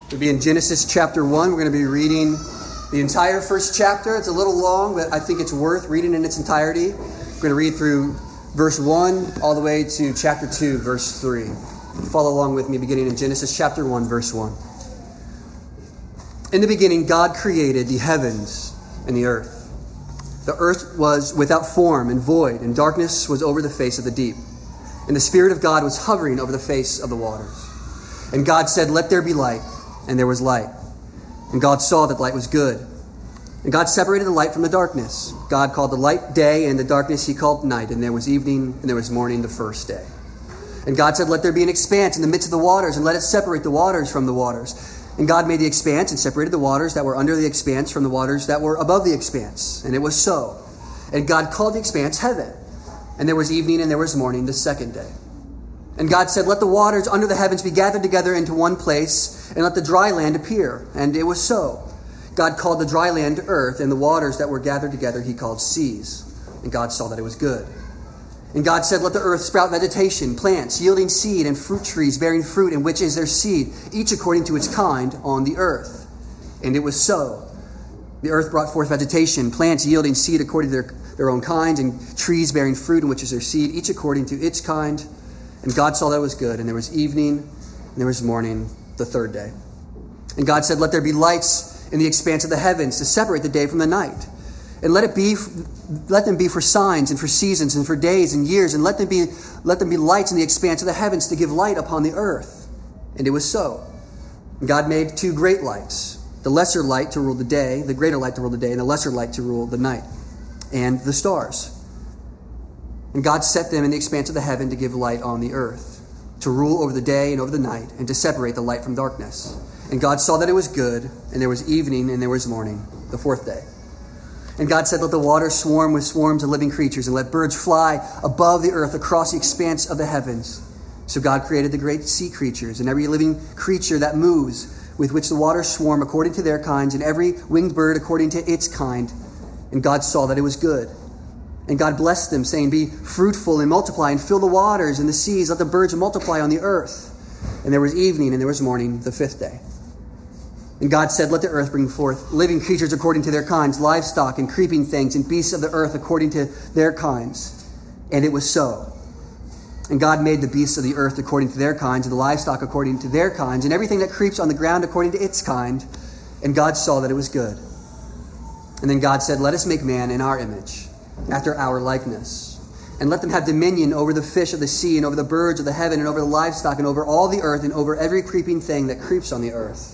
We'll be in Genesis chapter 1. We're going to be reading the entire first chapter. It's a little long, but I think it's worth reading in its entirety. We're going to read through verse 1 all the way to chapter 2, verse 3. Follow along with me beginning in Genesis chapter 1, verse 1. In the beginning, God created the heavens and the earth. The earth was without form and void, and darkness was over the face of the deep. And the Spirit of God was hovering over the face of the waters. And God said, "Let there be light." And there was light. And God saw that light was good. And God separated the light from the darkness. God called the light day, and the darkness he called night. And there was evening, and there was morning the first day. And God said, "Let there be an expanse in the midst of the waters, and let it separate the waters from the waters." And God made the expanse and separated the waters that were under the expanse from the waters that were above the expanse. And it was so. And God called the expanse heaven. And there was evening, and there was morning the second day. And God said, "Let the waters under the heavens be gathered together into one place, and let the dry land appear." And it was so. God called the dry land earth, and the waters that were gathered together he called seas. And God saw that it was good. And God said, "Let the earth sprout vegetation, plants yielding seed, and fruit trees bearing fruit, in which is their seed, each according to its kind on the earth." And it was so. The earth brought forth vegetation, plants yielding seed according to their own kinds, and trees bearing fruit, in which is their seed, each according to its kind. And God saw that it was good, and there was evening, and there was morning the third day. And God said, "Let there be lights in the expanse of the heavens to separate the day from the night. And let them be for signs and for seasons and for days and years, and let them be lights in the expanse of the heavens to give light upon the earth." And it was so. And God made two great lights, the lesser light to rule the day, the greater light to rule the day, and the lesser light to rule the night, and the stars. And God set them in the expanse of the heaven to give light on the earth, to rule over the day and over the night, and to separate the light from darkness. And God saw that it was good, and there was evening, and there was morning, the fourth day. And God said, "Let the waters swarm with swarms of living creatures, and let birds fly above the earth across the expanse of the heavens." So God created the great sea creatures, and every living creature that moves, with which the waters swarm according to their kinds, and every winged bird according to its kind. And God saw that it was good. And God blessed them, saying, "Be fruitful and multiply, and fill the waters and the seas. Let the birds multiply on the earth." And there was evening, and there was morning, the fifth day. And God said, "Let the earth bring forth living creatures according to their kinds, livestock and creeping things, and beasts of the earth according to their kinds." And it was so. And God made the beasts of the earth according to their kinds, and the livestock according to their kinds, and everything that creeps on the ground according to its kind. And God saw that it was good. And then God said, "Let us make man in our image, after our likeness. And let them have dominion over the fish of the sea, and over the birds of the heaven, and over the livestock, and over all the earth, and over every creeping thing that creeps on the earth."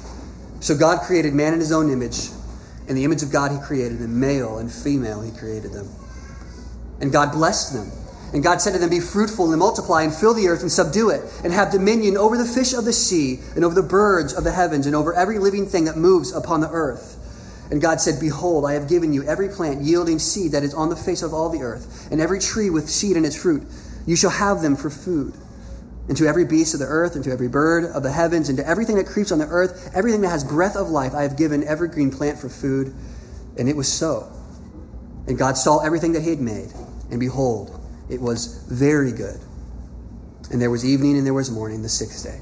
So God created man in his own image. In the image of God he created them, male and female he created them. And God blessed them. And God said to them, "Be fruitful and multiply, and fill the earth and subdue it, and have dominion over the fish of the sea, and over the birds of the heavens, and over every living thing that moves upon the earth." And God said, "Behold, I have given you every plant yielding seed that is on the face of all the earth, and every tree with seed in its fruit. You shall have them for food. And to every beast of the earth, and to every bird of the heavens, and to everything that creeps on the earth, everything that has breath of life, I have given every green plant for food." And it was so. And God saw everything that he had made, and behold, it was very good. And there was evening, and there was morning, the sixth day.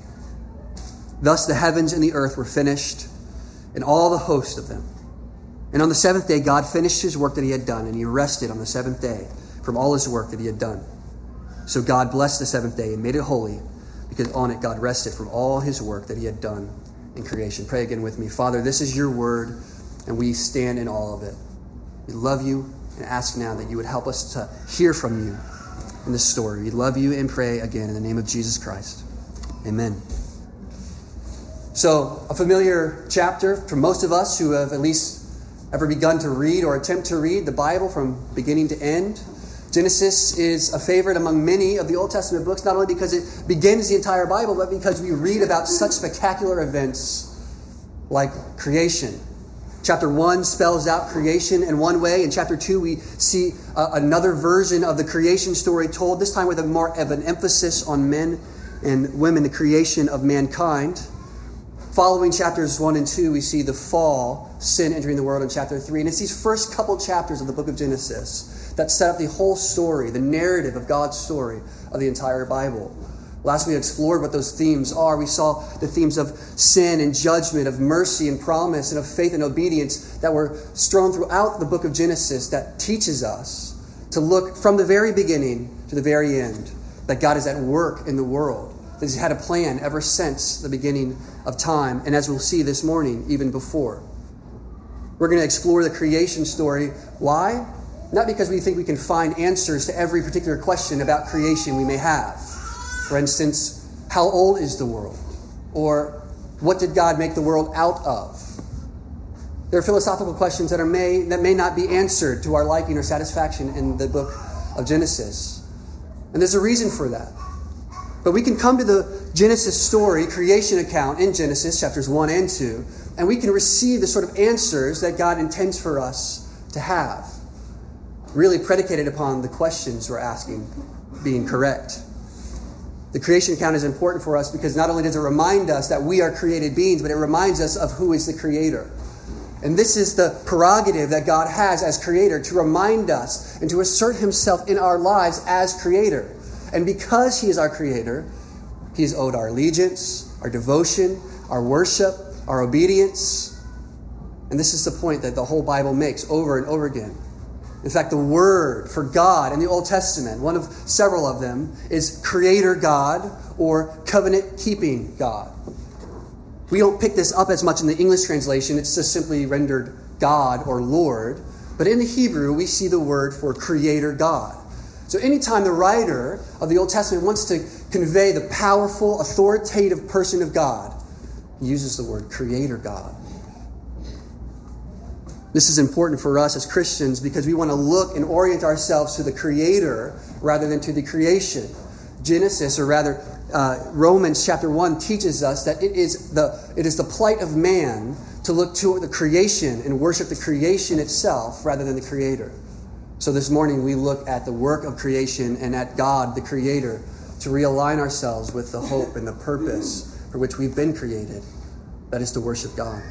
Thus the heavens and the earth were finished, and all the host of them. And on the seventh day, God finished his work that he had done, and he rested on the seventh day from all his work that he had done. So God blessed the seventh day and made it holy, because on it God rested from all his work that he had done in creation. Pray again with me. Father, this is your word, and we stand in awe of it. We love you and ask now that you would help us to hear from you in this story. We love you and pray again in the name of Jesus Christ. Amen. So, a familiar chapter for most of us who have at least ever begun to read or attempt to read the Bible from beginning to end. Genesis is a favorite among many of the Old Testament books, not only because it begins the entire Bible, but because we read about such spectacular events like creation. Chapter 1 spells out creation in one way. In chapter 2, we see another version of the creation story told, this time with a more of an emphasis on men and women, the creation of mankind. Following chapters 1 and 2, we see the fall, sin entering the world in chapter 3. And it's these first couple chapters of the book of Genesis that set up the whole story, the narrative of God's story of the entire Bible. Last we explored what those themes are. We saw the themes of sin and judgment, of mercy and promise, and of faith and obedience that were strewn throughout the book of Genesis that teaches us to look from the very beginning to the very end, that God is at work in the world, that He's had a plan ever since the beginning of time, and as we'll see this morning, even before. We're going to explore the creation story. Why? Not because we think we can find answers to every particular question about creation we may have. For instance, how old is the world? Or what did God make the world out of? There are philosophical questions that may not be answered to our liking or satisfaction in the book of Genesis. And there's a reason for that. But we can come to the Genesis story, creation account in Genesis, chapters 1 and 2, and we can receive the sort of answers that God intends for us to have, really predicated upon the questions we're asking being correct. The creation account is important for us because not only does it remind us that we are created beings, but it reminds us of who is the Creator. And this is the prerogative that God has as Creator, to remind us and to assert Himself in our lives as Creator. And because He is our Creator, He is owed our allegiance, our devotion, our worship, our obedience. And this is the point that the whole Bible makes over and over again. In fact, the word for God in the Old Testament, one of several of them, is Creator God or covenant-keeping God. We don't pick this up as much in the English translation. It's just simply rendered God or Lord. But in the Hebrew, we see the word for Creator God. So anytime the writer of the Old Testament wants to convey the powerful, authoritative person of God, he uses the word Creator God. This is important for us as Christians because we want to look and orient ourselves to the Creator rather than to the creation. Genesis, or rather Romans chapter 1, teaches us that it is the plight of man to look to the creation and worship the creation itself rather than the Creator. So this morning we look at the work of creation and at God, the Creator, to realign ourselves with the hope and the purpose for which we've been created. That is to worship God.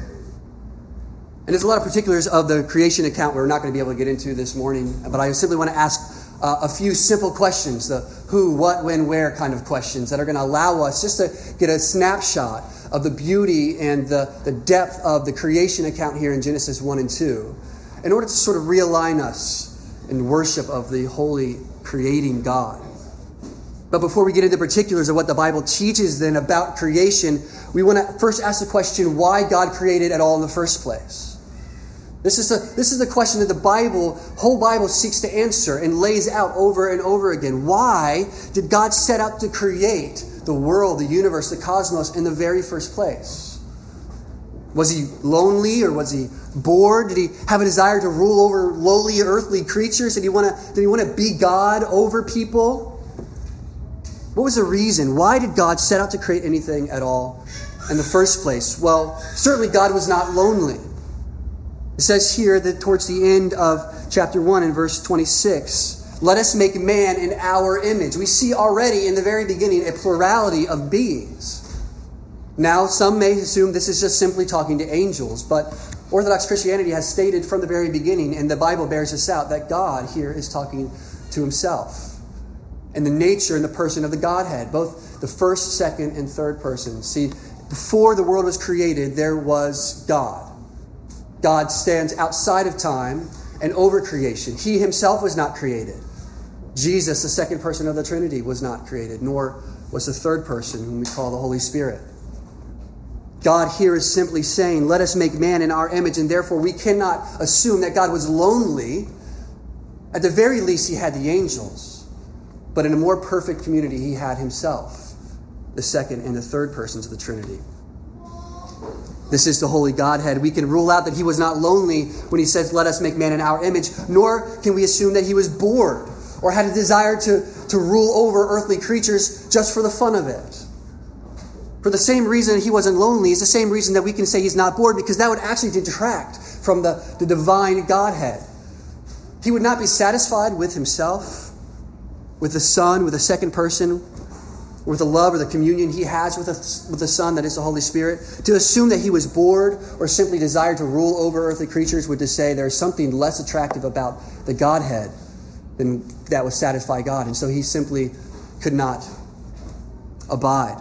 And there's a lot of particulars of the creation account we're not going to be able to get into this morning, but I simply want to ask a few simple questions, the who, what, when, where kind of questions that are going to allow us just to get a snapshot of the beauty and the depth of the creation account here in Genesis 1 and 2, in order to sort of realign us in worship of the holy creating God. But before we get into particulars of what the Bible teaches then about creation, we want to first ask the question why God created at all in the first place. This is the question that the whole Bible seeks to answer and lays out over and over again. Why did God set out to create the world, the universe, the cosmos in the very first place? Was He lonely or was He bored? Did He have a desire to rule over lowly earthly creatures? Did He want to be God over people? What was the reason? Why did God set out to create anything at all in the first place? Well, certainly God was not lonely. It says here that towards the end of chapter 1 in verse 26, let us make man in our image. We see already in the very beginning a plurality of beings. Now, some may assume this is just simply talking to angels, but Orthodox Christianity has stated from the very beginning, and the Bible bears this out, that God here is talking to Himself. And the nature and the person of the Godhead, both the first, second, and third person. See, before the world was created, there was God. God stands outside of time and over creation. He Himself was not created. Jesus, the second person of the Trinity, was not created, nor was the third person, whom we call the Holy Spirit. God here is simply saying, let us make man in our image, and therefore we cannot assume that God was lonely. At the very least, He had the angels. But in a more perfect community, He had Himself, the second and the third persons of the Trinity. This is the Holy Godhead. We can rule out that He was not lonely when He says, let us make man in our image, nor can we assume that He was bored or had a desire to rule over earthly creatures just for the fun of it. For the same reason He wasn't lonely is the same reason that we can say He's not bored, because that would actually detract from the divine Godhead. He would not be satisfied with Himself, with the Son, with the second person, with the love or the communion He has with the Son, that is the Holy Spirit. To assume that He was bored or simply desired to rule over earthly creatures would just say there's something less attractive about the Godhead than that would satisfy God. And so He simply could not abide.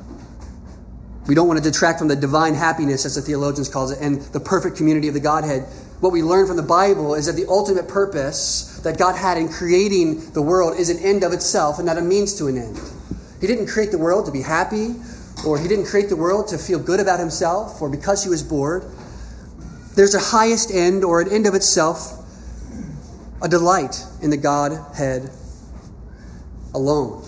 We don't want to detract from the divine happiness, as the theologians call it, and the perfect community of the Godhead. What we learn from the Bible is that the ultimate purpose that God had in creating the world is an end of itself and not a means to an end. He didn't create the world to be happy, or he didn't create the world to feel good about himself, or because he was bored. There's a highest end, or an end of itself, a delight in the Godhead alone.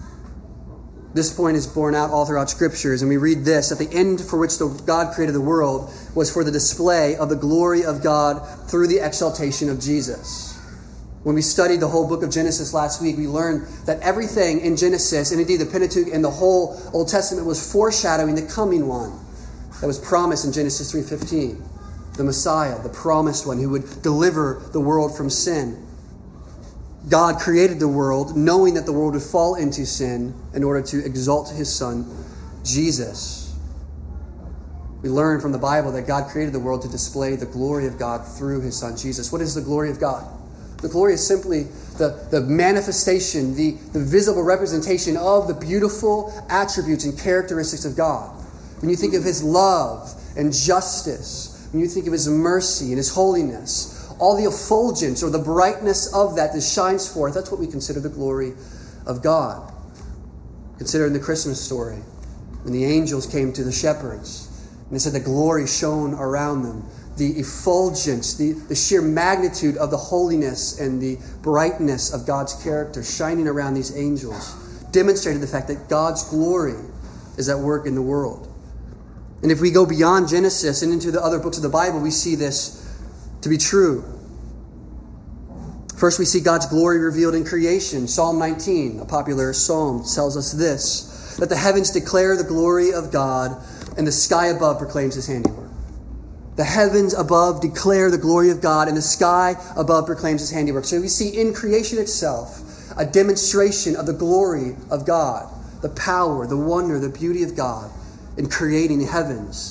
This point is borne out all throughout Scriptures, and we read this, that the end for which God created the world was for the display of the glory of God through the exaltation of Jesus. When we studied the whole book of Genesis last week, we learned that everything in Genesis, and indeed the Pentateuch and the whole Old Testament, was foreshadowing the coming one that was promised in Genesis 3:15, the Messiah, the promised one who would deliver the world from sin. God created the world knowing that the world would fall into sin in order to exalt his Son, Jesus. We learn from the Bible that God created the world to display the glory of God through his Son, Jesus. What is the glory of God? The glory is simply the manifestation, the visible representation of the beautiful attributes and characteristics of God. When you think of his love and justice, when you think of his mercy and his holiness, all the effulgence or the brightness of that shines forth. That's what we consider the glory of God. Consider in the Christmas story, when the angels came to the shepherds, and they said the glory shone around them. The effulgence, the sheer magnitude of the holiness and the brightness of God's character shining around these angels demonstrated the fact that God's glory is at work in the world. And if we go beyond Genesis and into the other books of the Bible, we see this to be true. First, we see God's glory revealed in creation. Psalm 19, a popular psalm, tells us this, that the heavens declare the glory of God and the sky above proclaims his handiwork. The heavens above declare the glory of God and the sky above proclaims his handiwork. So we see in creation itself a demonstration of the glory of God, the power, the wonder, the beauty of God in creating the heavens.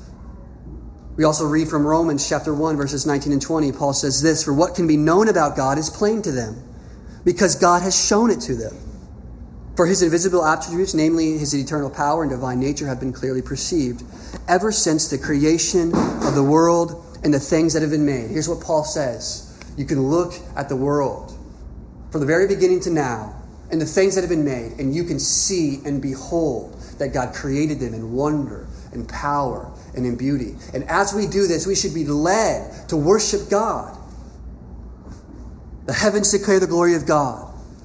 We also read from Romans chapter 1, verses 19 and 20. Paul says this, "For what can be known about God is plain to them, because God has shown it to them. For his invisible attributes, namely his eternal power and divine nature, have been clearly perceived ever since the creation of the world and the things that have been made." Here's what Paul says. You can look at the world from the very beginning to now and the things that have been made, and you can see and behold that God created them in wonder and power and in beauty. And as we do this, we should be led to worship God. The heavens declare the glory of God.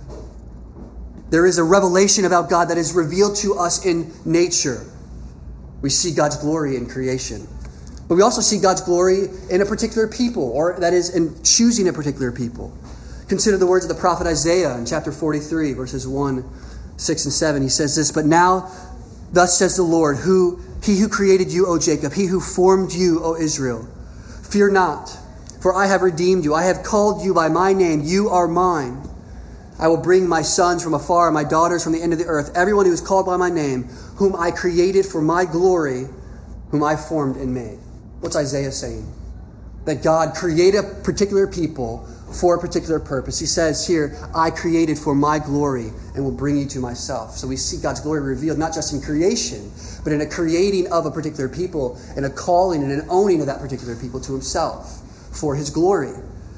There is a revelation about God that is revealed to us in nature. We see God's glory in creation. But we also see God's glory in a particular people, or that is, in choosing a particular people. Consider the words of the prophet Isaiah in chapter 43, verses 1, 6, and 7. He says this, "But now, thus says the Lord, He who created you, O Jacob, he who formed you, O Israel. Fear not, for I have redeemed you. I have called you by my name. You are mine. I will bring my sons from afar, and my daughters from the end of the earth. Everyone who is called by my name, whom I created for my glory, whom I formed and made." What's Isaiah saying? That God created a particular people for a particular purpose. He says here, "I created for my glory and will bring you to myself." So we see God's glory revealed not just in creation, but in a creating of a particular people and a calling and an owning of that particular people to himself for his glory.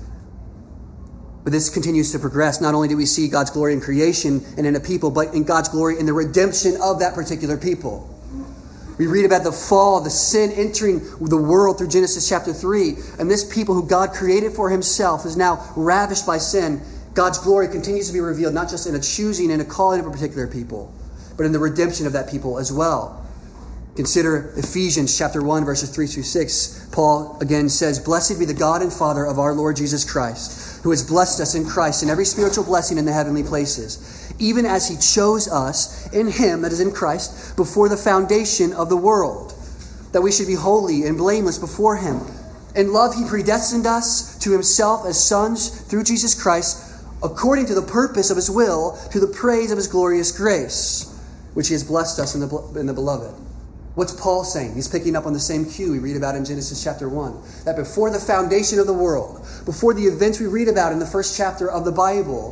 But this continues to progress. Not only do we see God's glory in creation and in a people, but in God's glory in the redemption of that particular people. We read about the fall, the sin entering the world through Genesis chapter 3. And this people who God created for himself is now ravished by sin. God's glory continues to be revealed not just in a choosing and a calling of a particular people, but in the redemption of that people as well. Consider Ephesians chapter 1, verses 3 through 6. Paul again says, "Blessed be the God and Father of our Lord Jesus Christ, who has blessed us in Christ in every spiritual blessing in the heavenly places, even as he chose us in him," that is in Christ, "before the foundation of the world, that we should be holy and blameless before him. In love he predestined us to himself as sons through Jesus Christ, according to the purpose of his will, to the praise of his glorious grace, which he has blessed us in the beloved." What's Paul saying? He's picking up on the same cue we read about in Genesis chapter 1. That before the foundation of the world, before the events we read about in the first chapter of the Bible,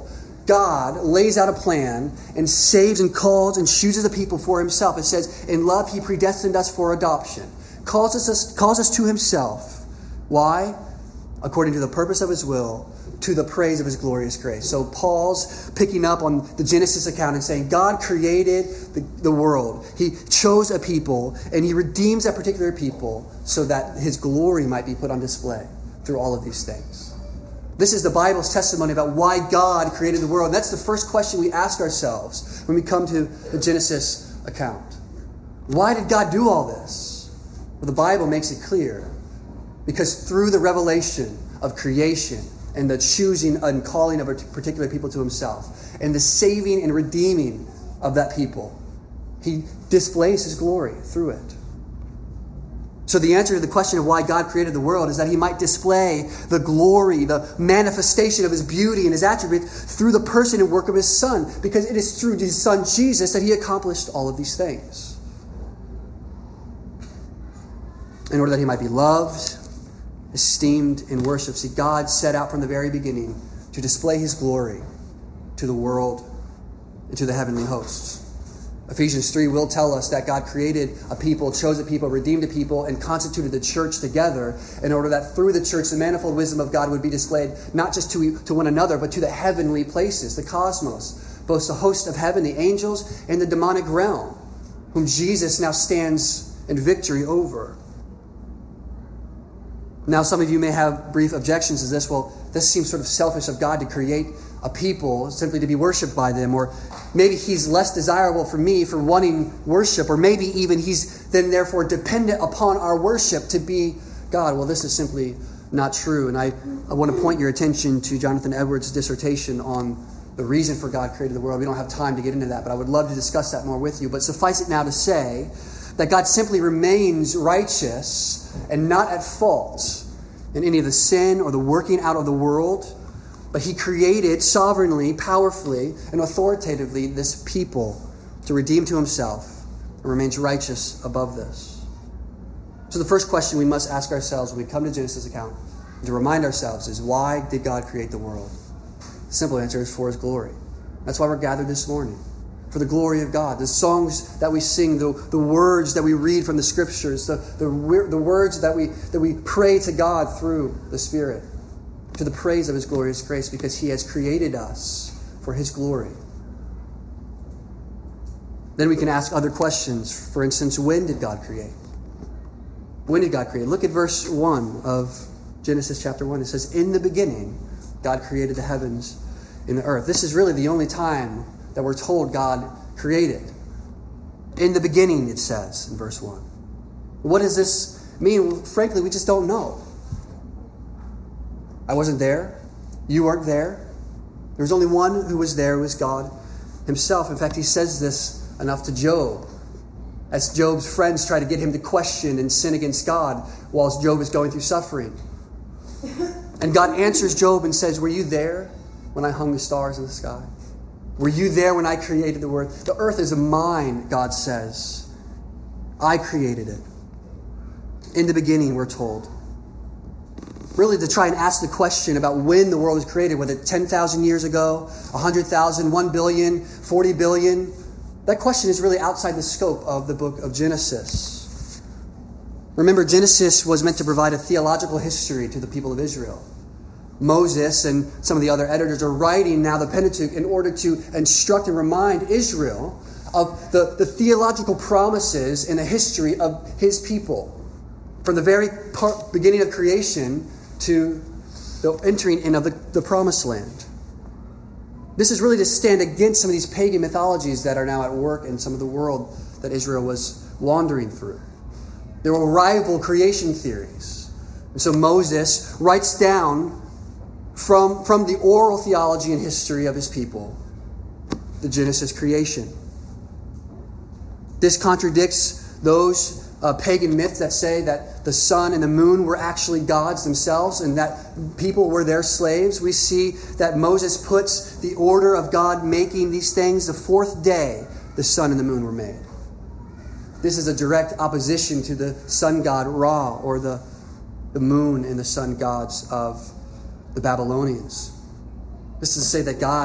God lays out a plan and saves and calls and chooses a people for himself. It says, in love, he predestined us for adoption. Calls us to himself. Why? According to the purpose of his will, to the praise of his glorious grace. So Paul's picking up on the Genesis account and saying God created the world. He chose a people and he redeems that particular people so that his glory might be put on display through all of these things. This is the Bible's testimony about why God created the world. And that's the first question we ask ourselves when we come to the Genesis account. Why did God do all this? Well, the Bible makes it clear. Because through the revelation of creation and the choosing and calling of a particular people to himself and the saving and redeeming of that people, he displays his glory through it. So the answer to the question of why God created the world is that he might display the glory, the manifestation of his beauty and his attributes through the person and work of his Son, because it is through his Son Jesus that he accomplished all of these things. In order that he might be loved, esteemed, and worshipped. See, God set out from the very beginning to display his glory to the world and to the heavenly hosts. Ephesians 3 will tell us that God created a people, chose a people, redeemed a people, and constituted the church together in order that through the church the manifold wisdom of God would be displayed not just to one another, but to the heavenly places, the cosmos, both the host of heaven, the angels, and the demonic realm, whom Jesus now stands in victory over. Now, some of you may have brief objections to this. Well, this seems sort of selfish of God to create a people simply to be worshipped by them. Or maybe he's less desirable for me for wanting worship. Or maybe even he's then therefore dependent upon our worship to be God. Well, this is simply not true. And I want to point your attention to Jonathan Edwards' dissertation on the reason for God created the world. We don't have time to get into that, but I would love to discuss that more with you. But suffice it now to say that God simply remains righteous and not at fault in any of the sin or the working out of the world, but he created sovereignly, powerfully, and authoritatively this people to redeem to himself and remains righteous above this. So the first question we must ask ourselves when we come to Genesis account and to remind ourselves is, why did God create the world? The simple answer is for his glory. That's why we're gathered this morning. For the glory of God. The songs that we sing, the words that we read from the scriptures, the words that we pray to God through the Spirit, to the praise of his glorious grace, because he has created us for his glory. Then we can ask other questions. For instance, when did God create? When did God create? Look at verse 1 of Genesis chapter 1. It says, in the beginning, God created the heavens and the earth. This is really the only time that we're told God created. In the beginning, it says in verse 1. What does this mean? Well, frankly, we just don't know. I wasn't there. You weren't there. There was only one who was there, who was God himself. In fact, he says this enough to Job, as Job's friends try to get him to question and sin against God whilst Job is going through suffering. And God answers Job and says, were you there when I hung the stars in the sky? Were you there when I created the world? The earth is mine, God says. I created it. In the beginning, we're told. Really, to try and ask the question about when the world was created, whether 10,000 years ago, 100,000, 1 billion, 40 billion, that question is really outside the scope of the book of Genesis. Remember, Genesis was meant to provide a theological history to the people of Israel. Moses and some of the other editors are writing now the Pentateuch in order to instruct and remind Israel of the theological promises in the history of his people. From the very beginning of creation to the entering in of the promised land. This is really to stand against some of these pagan mythologies that are now at work in some of the world that Israel was wandering through. There were rival creation theories. And so Moses writes down from the oral theology and history of his people, the Genesis creation. This contradicts those pagan myths that say that the sun and the moon were actually gods themselves and that people were their slaves. We see that Moses puts the order of God making these things. The fourth day, the sun and the moon were made. This is a direct opposition to the sun god Ra, or the moon and the sun gods of the Babylonians. This is to say that God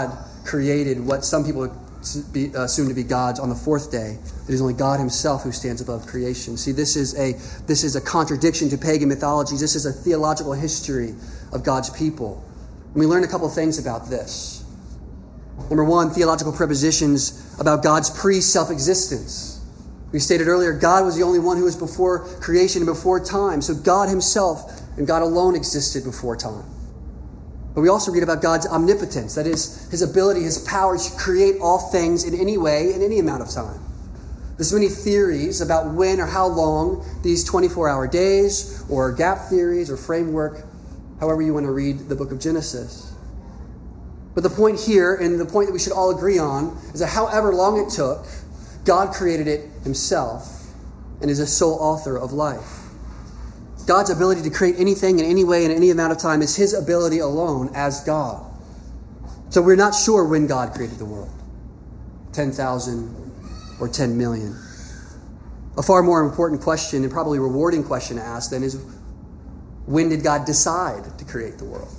created what some people assume to be God's on the fourth day. It is only God himself who stands above creation. See, this is a contradiction to pagan mythologies. This is a theological history of God's people. And we learn a couple things about this. Number one, theological prepositions about God's pre-self-existence. We stated earlier, God was the only one who was before creation and before time. So God himself and God alone existed before time. But we also read about God's omnipotence. That is, his ability, his power to create all things in any way, in any amount of time. There's many theories about when or how long these 24-hour days, or gap theories, or framework, however you want to read the book of Genesis. But the point here, and the point that we should all agree on, is that however long it took, God created it himself and is a sole author of life. God's ability to create anything in any way in any amount of time is his ability alone as God. So we're not sure when God created the world. 10,000 or 10 million. A far more important question and probably rewarding question to ask then is, when did God decide to create the world?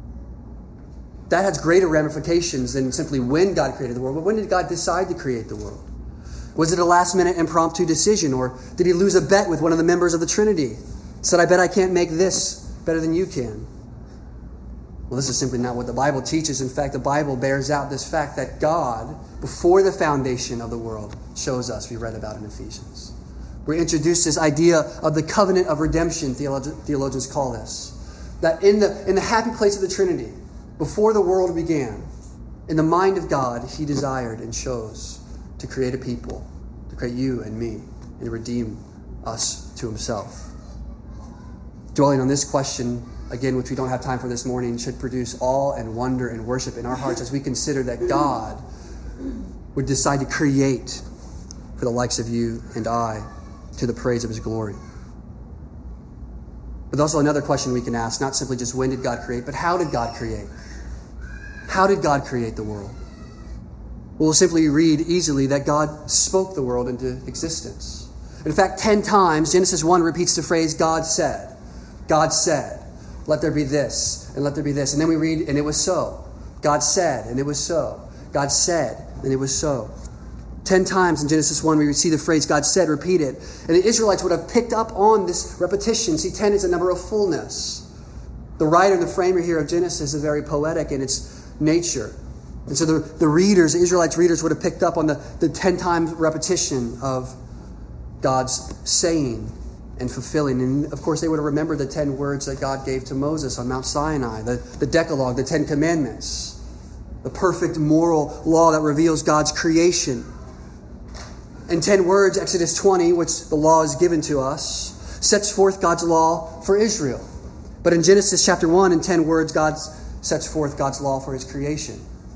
That has greater ramifications than simply when God created the world. But when did God decide to create the world? Was it a last-minute impromptu decision, or did he lose a bet with one of the members of the Trinity? Said, I bet I can't make this better than you can. Well, this is simply not what the Bible teaches. In fact, the Bible bears out this fact that God, before the foundation of the world, shows us, we read about in Ephesians. We introduced this idea of the covenant of redemption, theologians call this. That in the happy place of the Trinity, before the world began, in the mind of God, he desired and chose to create a people, to create you and me, and to redeem us to himself. Dwelling on this question, again, which we don't have time for this morning, should produce awe and wonder and worship in our hearts as we consider that God would decide to create for the likes of you and I to the praise of his glory. But there's also another question we can ask, not simply just when did God create, but how did God create? How did God create the world? We'll simply read easily that God spoke the world into existence. In fact, 10 times, Genesis 1 repeats the phrase, God said. God said, let there be this, and let there be this. And then we read, and it was so. God said, and it was so. God said, and it was so. 10 times in Genesis 1, we see the phrase God said repeated. And the Israelites would have picked up on this repetition. See, 10 is a number of fullness. The writer and the framer here of Genesis is very poetic in its nature. And so the Israelites' readers would have picked up on the 10 times repetition of God's saying and fulfilling. And of course, they would have remembered the 10 words that God gave to Moses on Mount Sinai, the Decalogue, the 10 Commandments, the perfect moral law that reveals God's creation. In 10 words, Exodus 20, which the law is given to us, sets forth God's law for Israel. But in Genesis chapter 1, in 10 words, God sets forth God's law for his creation.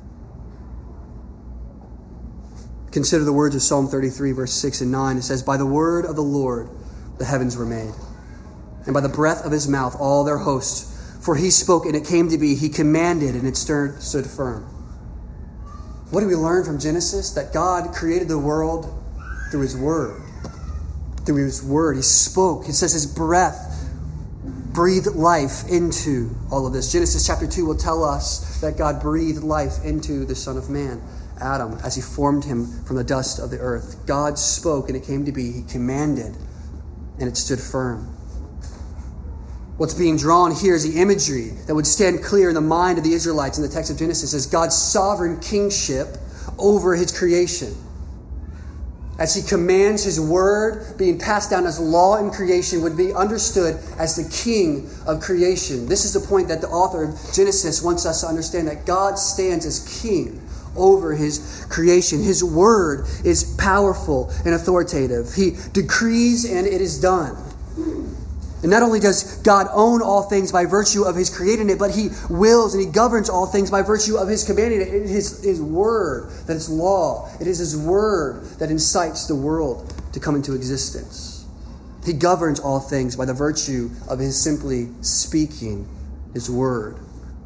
Consider the words of Psalm 33, verse 6 and 9. It says, by the word of the Lord the heavens were made, and by the breath of his mouth all their hosts. For he spoke, and it came to be. He commanded, and it stood firm. What do we learn from Genesis? That God created the world through his word. Through his word. He spoke. It says his breath breathed life into all of this. Genesis chapter 2 will tell us that God breathed life into the Son of Man, Adam, as he formed him from the dust of the earth. God spoke, and it came to be. He commanded, and it stood firm. What's being drawn here is the imagery that would stand clear in the mind of the Israelites in the text of Genesis as God's sovereign kingship over his creation. As he commands, his word being passed down as law in creation would be understood as the king of creation. This is the point that the author of Genesis wants us to understand, that God stands as king over his creation. His word is powerful and authoritative. He decrees and it is done. And not only does God own all things by virtue of his creating it, but he wills and he governs all things by virtue of his commanding it. It is his word that is law. It is his word that incites the world to come into existence. He governs all things by the virtue of his simply speaking his word.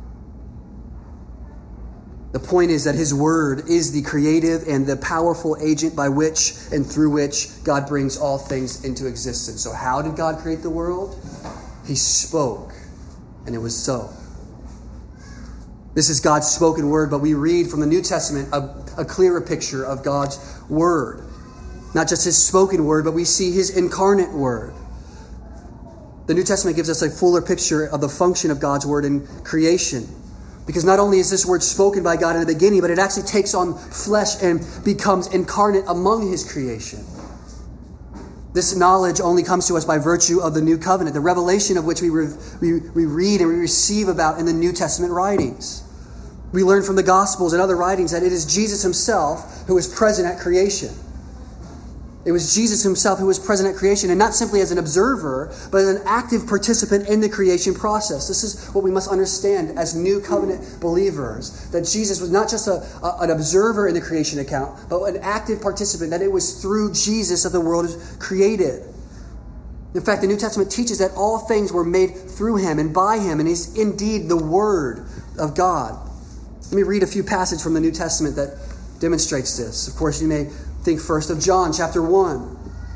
The point is that his word is the creative and the powerful agent by which and through which God brings all things into existence. So how did God create the world? He spoke, and it was so. This is God's spoken word, but we read from the New Testament a clearer picture of God's word. Not just his spoken word, but we see his incarnate word. The New Testament gives us a fuller picture of the function of God's word in creation. Because not only is this word spoken by God in the beginning, but it actually takes on flesh and becomes incarnate among his creation. This knowledge only comes to us by virtue of the new covenant, the revelation of which we read and we receive about in the New Testament writings. We learn from the Gospels and other writings that it is Jesus himself who is present at creation. It was Jesus himself who was present at creation, and not simply as an observer, but as an active participant in the creation process. This is what we must understand as new covenant believers, that Jesus was not just an observer in the creation account, but an active participant, that it was through Jesus that the world is created. In fact, the New Testament teaches that all things were made through him and by him, and he's indeed the Word of God. Let me read a few passages from the New Testament that demonstrates this. Of course, you may think first of John chapter 1.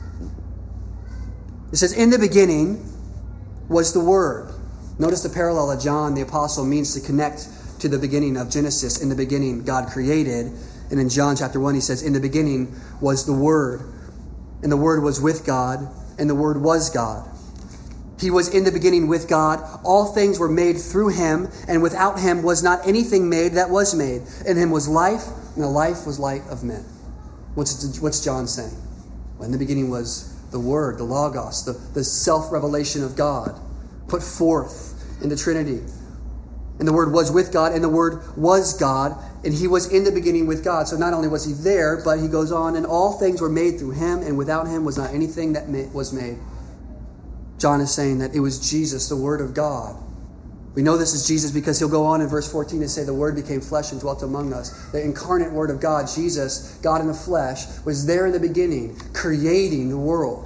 It says, in the beginning was the Word. Notice the parallel that John the Apostle means to connect to the beginning of Genesis. In the beginning, God created. And in John chapter 1, he says, in the beginning was the Word. And the Word was with God, and the Word was God. He was in the beginning with God. All things were made through him, and without him was not anything made that was made. In him was life, and the life was light of men. What's John saying? Well, in the beginning was the Word, the Logos, the self-revelation of God, put forth in the Trinity. And the Word was with God, and the Word was God, and he was in the beginning with God. So not only was he there, but he goes on, and all things were made through him, and without him was not anything that was made. John is saying that it was Jesus, the Word of God. We know this is Jesus because he'll go on in verse 14 and say the Word became flesh and dwelt among us. The incarnate Word of God, Jesus, God in the flesh, was there in the beginning, creating the world.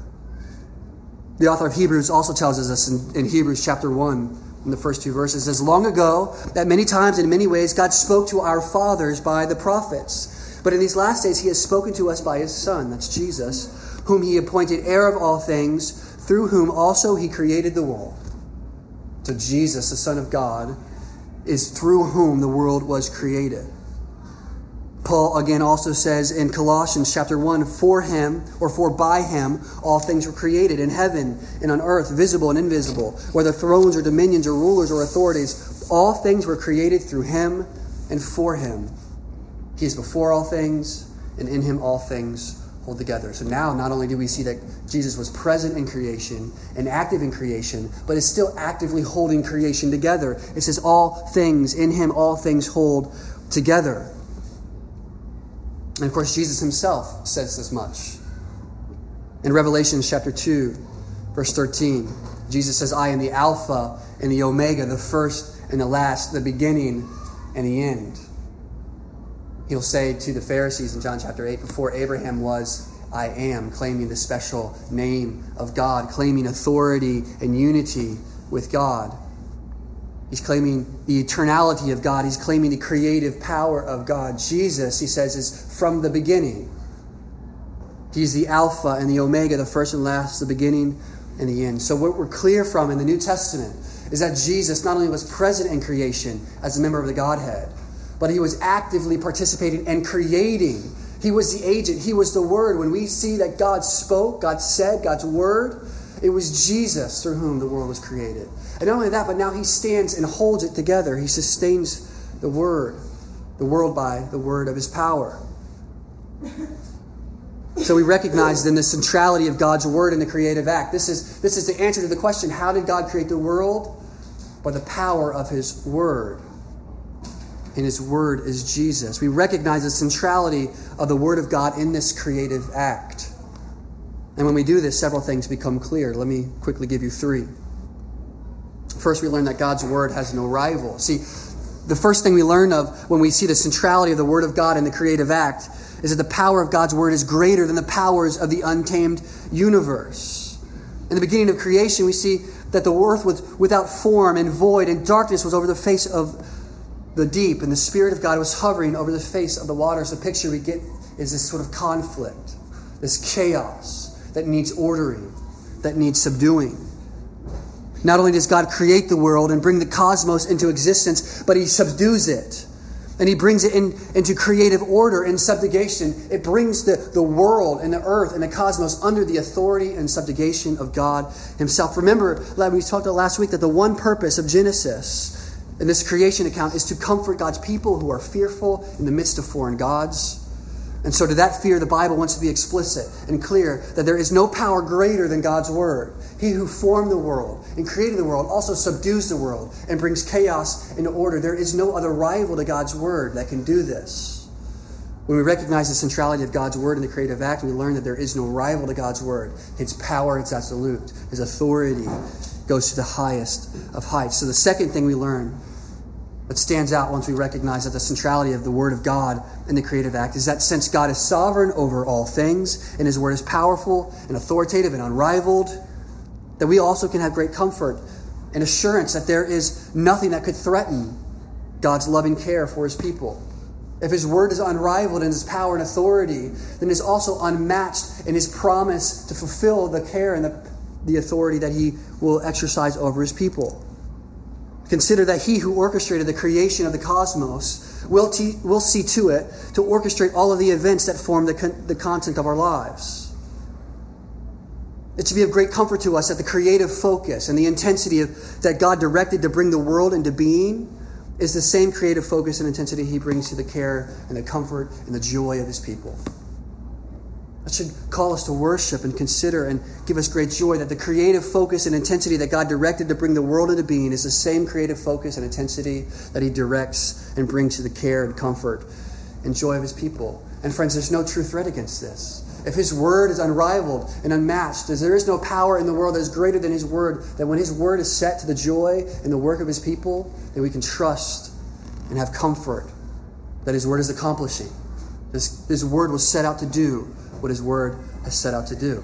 The author of Hebrews also tells us this in Hebrews chapter 1, in the first two verses. It says, long ago, that many times and in many ways, God spoke to our fathers by the prophets. But in these last days, he has spoken to us by his Son, that's Jesus, whom he appointed heir of all things, through whom also he created the world. So Jesus, the Son of God, is through whom the world was created. Paul again also says in Colossians chapter 1, for him, or for by him, all things were created in heaven and on earth, visible and invisible, whether thrones or dominions or rulers or authorities. All things were created through him and for him. He is before all things, and in him all things hold together. So now not only do we see that Jesus was present in creation and active in creation, but is still actively holding creation together. It says all things, in him all things hold together. And of course, Jesus himself says this much. In Revelation chapter 2, verse 13, Jesus says, I am the Alpha and the Omega, the first and the last, the beginning and the end. He'll say to the Pharisees in John chapter 8, before Abraham was, I am, claiming the special name of God, claiming authority and unity with God. He's claiming the eternality of God. He's claiming the creative power of God. Jesus, he says, is from the beginning. He's the Alpha and the Omega, the first and last, the beginning and the end. So what we're clear from in the New Testament is that Jesus not only was present in creation as a member of the Godhead, but he was actively participating and creating. He was the agent. He was the Word. When we see that God spoke, God said, God's Word, it was Jesus through whom the world was created. And not only that, but now he stands and holds it together. He sustains the world by the word of his power. So we recognize then the centrality of God's Word in the creative act. This is the answer to the question, how did God create the world? By the power of his Word. And his Word is Jesus. We recognize the centrality of the Word of God in this creative act. And when we do this, several things become clear. Let me quickly give you three. First, we learn that God's Word has no rival. See, the first thing we learn of when we see the centrality of the Word of God in the creative act is that the power of God's Word is greater than the powers of the untamed universe. In the beginning of creation, we see that the earth was without form and void, and darkness was over the face of the deep, and the Spirit of God was hovering over the face of the waters. The picture we get is this sort of conflict, this chaos that needs ordering, that needs subduing. Not only does God create the world and bring the cosmos into existence, but he subdues it. And he brings it into creative order and subjugation. It brings the world and the earth and the cosmos under the authority and subjugation of God himself. Remember, we talked about last week that the one purpose of Genesis in this creation account is to comfort God's people who are fearful in the midst of foreign gods. And so to that fear, the Bible wants to be explicit and clear that there is no power greater than God's word. He who formed the world and created the world also subdues the world and brings chaos into order. There is no other rival to God's word that can do this. When we recognize the centrality of God's word in the creative act, we learn that there is no rival to God's word. His power is absolute. His authority goes to the highest of heights. So the second thing we learn that stands out once we recognize that the centrality of the Word of God in the creative act is that since God is sovereign over all things and his Word is powerful and authoritative and unrivaled, that we also can have great comfort and assurance that there is nothing that could threaten God's loving care for his people. If his Word is unrivaled in his power and authority, then it is also unmatched in his promise to fulfill the care and the authority that he will exercise over his people. Consider that he who orchestrated the creation of the cosmos will see to it to orchestrate all of the events that form the content of our lives. It should be of great comfort to us that the creative focus and the intensity that God directed to bring the world into being is the same creative focus and intensity he brings to the care and the comfort and the joy of his people. That should call us to worship and consider and give us great joy that the creative focus and intensity that God directed to bring the world into being is the same creative focus and intensity that he directs and brings to the care and comfort and joy of his people. And friends, there's no true threat against this. If his word is unrivaled and unmatched, as there is no power in the world that is greater than his word, that when his word is set to the joy and the work of his people, then we can trust and have comfort that his word is accomplishing. His word was set out to do what his word has set out to do.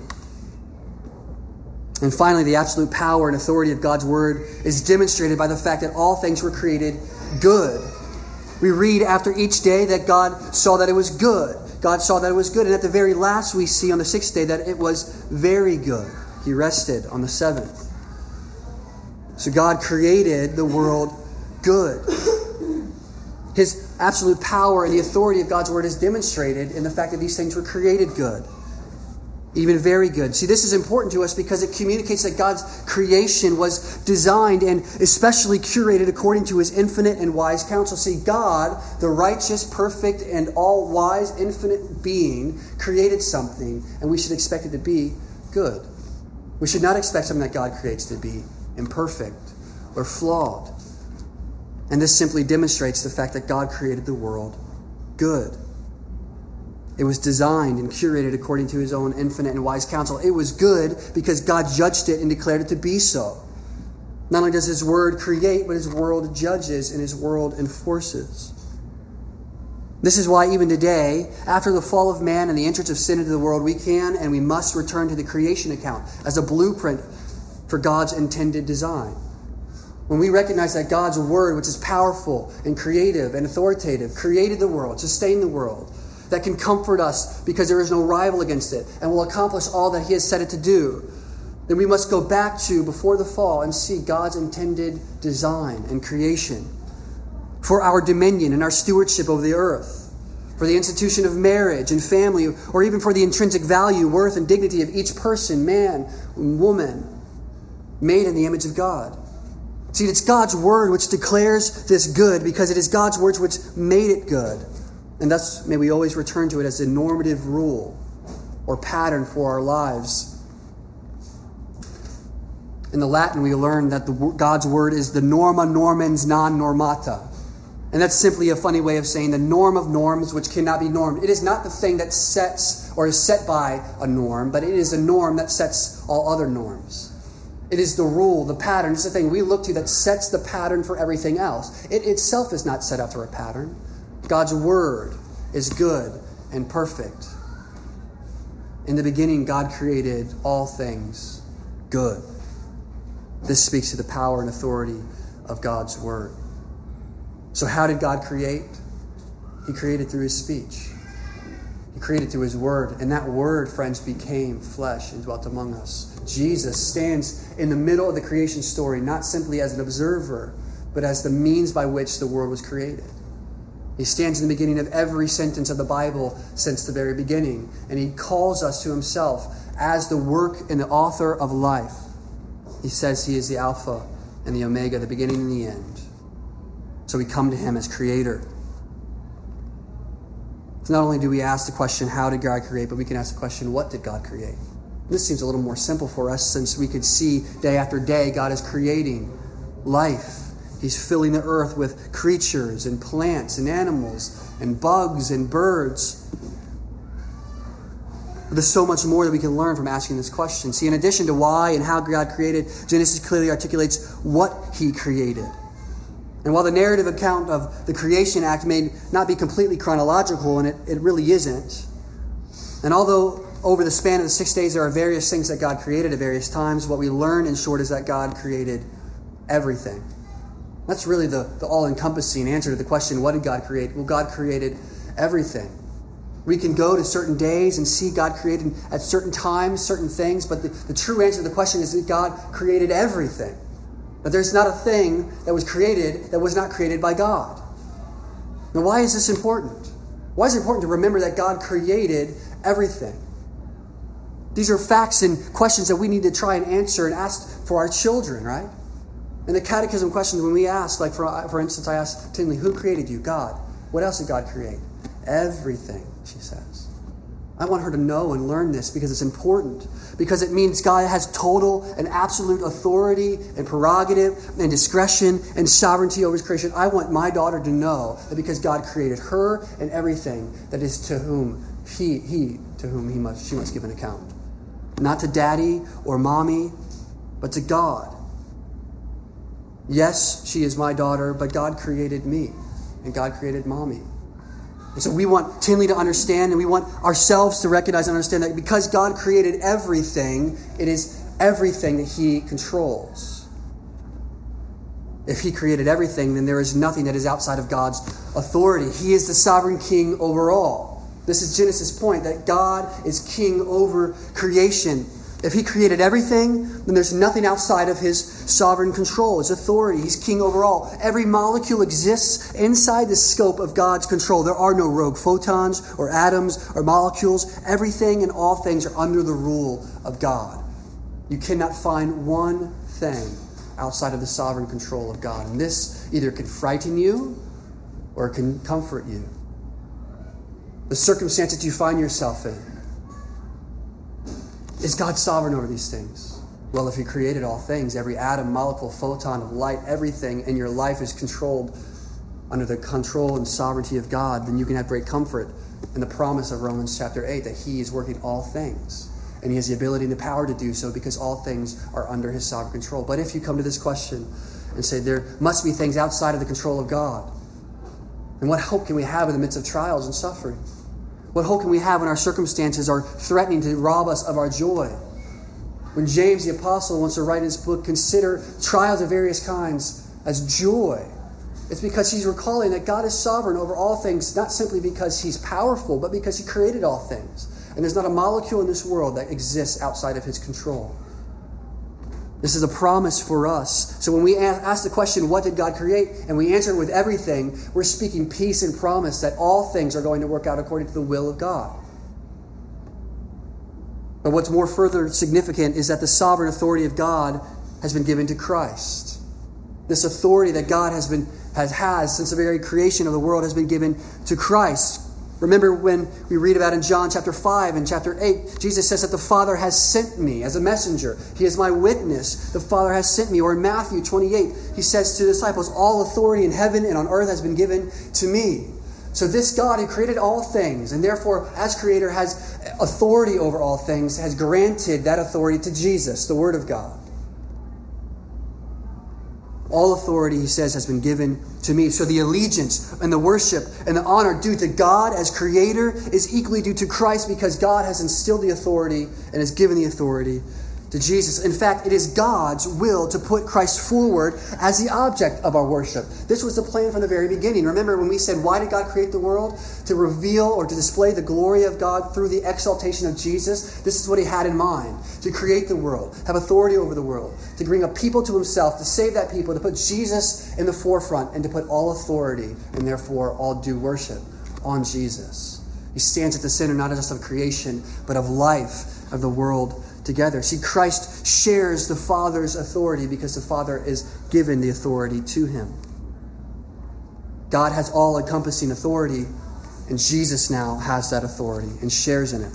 And finally, the absolute power and authority of God's word is demonstrated by the fact that all things were created good. We read after each day that God saw that it was good. God saw that it was good. And at the very last, we see on the sixth day that it was very good. He rested on the seventh. So God created the world good. His absolute power and the authority of God's word is demonstrated in the fact that these things were created good, even very good. See, this is important to us because it communicates that God's creation was designed and especially curated according to his infinite and wise counsel. See, God, the righteous, perfect, and all-wise, infinite being, created something, and we should expect it to be good. We should not expect something that God creates to be imperfect or flawed. And this simply demonstrates the fact that God created the world good. It was designed and curated according to his own infinite and wise counsel. It was good because God judged it and declared it to be so. Not only does his word create, but his world judges and his world enforces. This is why even today, after the fall of man and the entrance of sin into the world, we can and we must return to the creation account as a blueprint for God's intended design. When we recognize that God's word, which is powerful and creative and authoritative, created the world, sustained the world, that can comfort us because there is no rival against it and will accomplish all that he has set it to do, then we must go back to before the fall and see God's intended design and creation for our dominion and our stewardship over the earth, for the institution of marriage and family, or even for the intrinsic value, worth, and dignity of each person, man and woman, made in the image of God. See, it's God's word which declares this good because it is God's words which made it good. And thus may we always return to it as a normative rule or pattern for our lives. In the Latin, we learn that God's word is the norma normans non normata. And that's simply a funny way of saying the norm of norms which cannot be normed. It is not the thing that sets or is set by a norm, but it is a norm that sets all other norms. It is the rule, the pattern. It's the thing we look to that sets the pattern for everything else. It itself is not set after a pattern. God's word is good and perfect. In the beginning, God created all things good. This speaks to the power and authority of God's word. So how did God create? He created through his speech. He created through his word. And that word, friends, became flesh and dwelt among us. Jesus stands in the middle of the creation story, not simply as an observer, but as the means by which the world was created. He stands in the beginning of every sentence of the Bible since the very beginning. And he calls us to himself as the work and the author of life. He says he is the Alpha and the Omega, the beginning and the end. So we come to him as creator. So not only do we ask the question, how did God create, but we can ask the question, what did God create? This seems a little more simple for us, since we could see day after day God is creating life. He's filling the earth with creatures and plants and animals and bugs and birds. But there's so much more that we can learn from asking this question. See, in addition to why and how God created, Genesis clearly articulates what he created. And while the narrative account of the creation act may not be completely chronological, and it really isn't, and although over the span of the 6 days there are various things that God created at various times, what we learn in short is that God created everything. That's really the all-encompassing answer to the question, what did God create? Well, God created everything. We can go to certain days and see God created at certain times, certain things, but the true answer to the question is that God created everything. That there's not a thing that was created that was not created by God. Now, why is this important? Why is it important to remember that God created everything? These are facts and questions that we need to try and answer and ask for our children, right? And the catechism questions, when we ask, like for instance, I asked Tinley, who created you? God. What else did God create? Everything, she says. I want her to know and learn this because it's important. Because it means God has total and absolute authority and prerogative and discretion and sovereignty over his creation. I want my daughter to know that because God created her and everything, that is to whom she must give an account. Not to daddy or mommy, but to God. Yes, she is my daughter, but God created me and God created mommy. And so we want Tinley to understand, and we want ourselves to recognize and understand that because God created everything, it is everything that he controls. If he created everything, then there is nothing that is outside of God's authority. He is the sovereign king over all. This is Genesis' point, that God is king over creation. If he created everything, then there's nothing outside of his sovereign control, his authority. He's king over all. Every molecule exists inside the scope of God's control. There are no rogue photons or atoms or molecules. Everything and all things are under the rule of God. You cannot find one thing outside of the sovereign control of God. And this either can frighten you or it can comfort you. The circumstance that you find yourself in. Is God sovereign over these things? Well, if he created all things, every atom, molecule, photon of light, everything in your life is controlled under the control and sovereignty of God, then you can have great comfort in the promise of Romans chapter 8 that he is working all things. And he has the ability and the power to do so because all things are under his sovereign control. But if you come to this question and say there must be things outside of the control of God, then what hope can we have in the midst of trials and suffering? What hope can we have when our circumstances are threatening to rob us of our joy? When James the Apostle wants to write in his book, consider trials of various kinds as joy. It's because he's recalling that God is sovereign over all things, not simply because he's powerful, but because he created all things. And there's not a molecule in this world that exists outside of his control. This is a promise for us. So when we ask the question, what did God create? And we answer it with everything, we're speaking peace and promise that all things are going to work out according to the will of God. But what's more further significant is that the sovereign authority of God has been given to Christ. This authority that God has since the very creation of the world has been given to Christ. Remember when we read about in John chapter 5 and chapter 8, Jesus says that the Father has sent me as a messenger. He is my witness. The Father has sent me. Or in Matthew 28, he says to the disciples, all authority in heaven and on earth has been given to me. So this God who created all things, and therefore as creator has authority over all things, has granted that authority to Jesus, the Word of God. All authority, he says, has been given to me. So the allegiance and the worship and the honor due to God as creator is equally due to Christ because God has instilled the authority and has given the authority to Jesus. In fact, it is God's will to put Christ forward as the object of our worship. This was the plan from the very beginning. Remember when we said, why did God create the world? To reveal or to display the glory of God through the exaltation of Jesus. This is what he had in mind. To create the world, have authority over the world, to bring a people to himself, to save that people, to put Jesus in the forefront, and to put all authority and therefore all due worship on Jesus. He stands at the center not just of creation, but of life, of the world together. See, Christ shares the Father's authority because the Father is given the authority to him. God has all-encompassing authority, and Jesus now has that authority and shares in it.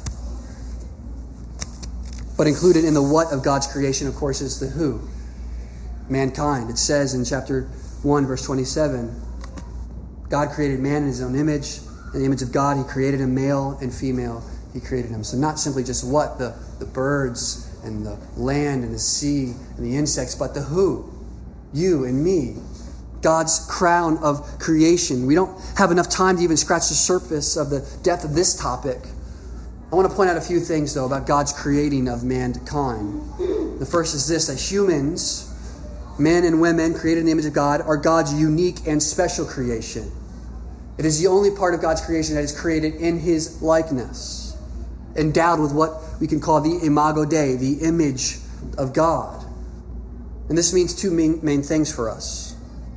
But included in the what of God's creation, of course, is the who. Mankind. It says in chapter 1, verse 27, God created man in his own image. In the image of God, he created him, male and female. He created him. So not simply just what, the birds and the land and the sea and the insects, but the who, you and me, God's crown of creation. We don't have enough time to even scratch the surface of the depth of this topic. I want to point out a few things, though, about God's creating of mankind. The first is this, that humans, men and women created in the image of God, are God's unique and special creation. It is the only part of God's creation that is created in his likeness, endowed with what we can call the imago Dei, the image of God. And this means two main things for us.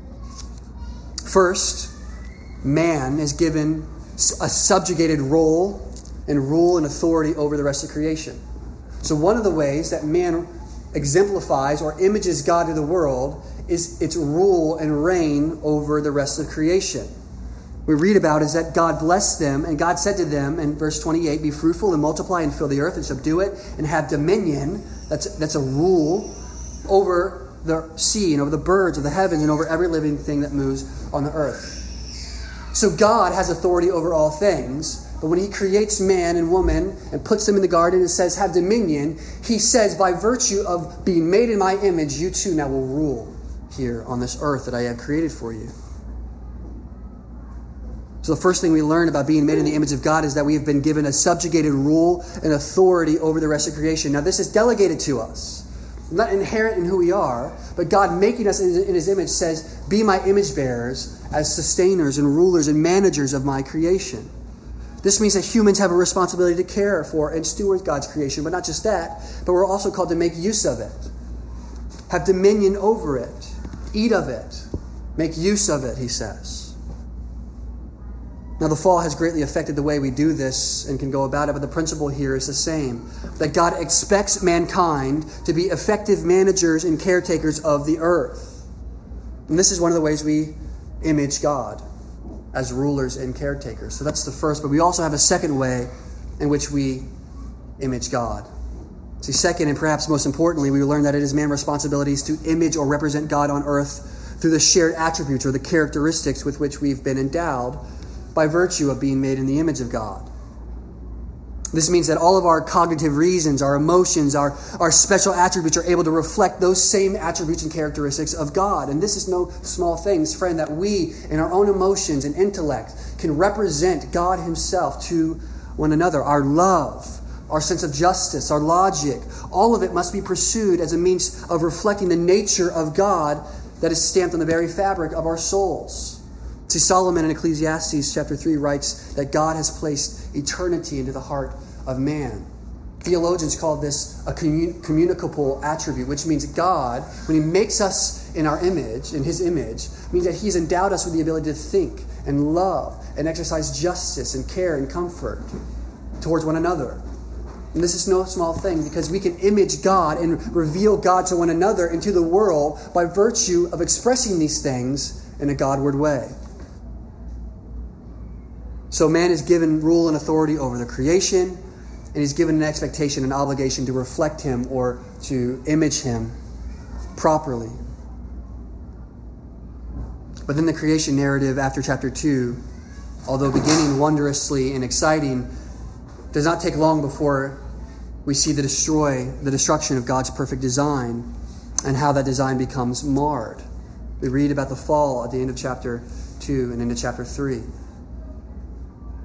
First, man is given a subjugated role and rule and authority over the rest of creation. So one of the ways that man exemplifies or images God to the world is its rule and reign over the rest of creation. We read about is that God blessed them, and God said to them in verse 28, be fruitful and multiply and fill the earth and subdue it and have dominion. That's a rule over the sea and over the birds of the heavens and over every living thing that moves on the earth. So God has authority over all things, but when he creates man and woman and puts them in the garden and says, have dominion, he says, by virtue of being made in my image, you too now will rule here on this earth that I have created for you. So the first thing we learn about being made in the image of God is that we have been given a subjugated rule and authority over the rest of creation. Now, this is delegated to us, not inherent in who we are, but God making us in his image says, be my image bearers as sustainers and rulers and managers of my creation. This means that humans have a responsibility to care for and steward God's creation, but not just that, but we're also called to make use of it, have dominion over it, eat of it, make use of it, he says. Now, the fall has greatly affected the way we do this and can go about it, but the principle here is the same, that God expects mankind to be effective managers and caretakers of the earth. And this is one of the ways we image God, as rulers and caretakers. So that's the first, but we also have a second way in which we image God. See, second, and perhaps most importantly, we learn that it is man's responsibilities to image or represent God on earth through the shared attributes or the characteristics with which we've been endowed by virtue of being made in the image of God. This means that all of our cognitive reasons, our emotions, our special attributes are able to reflect those same attributes and characteristics of God. And this is no small thing, friend, that we, in our own emotions and intellect, can represent God himself to one another. Our love, our sense of justice, our logic, all of it must be pursued as a means of reflecting the nature of God that is stamped on the very fabric of our souls. See, Solomon in Ecclesiastes chapter 3 writes that God has placed eternity into the heart of man. Theologians call this a communicable attribute, which means God, when he makes us in our image, in his image, means that he's endowed us with the ability to think and love and exercise justice and care and comfort towards one another. And this is no small thing because we can image God and reveal God to one another and to the world by virtue of expressing these things in a Godward way. So man is given rule and authority over the creation, and he's given an expectation, an obligation to reflect him or to image him properly. But then the creation narrative after chapter 2, although beginning wondrously and exciting, does not take long before we see the destruction of God's perfect design and how that design becomes marred. We read about the fall at the end of chapter 2 and into chapter 3.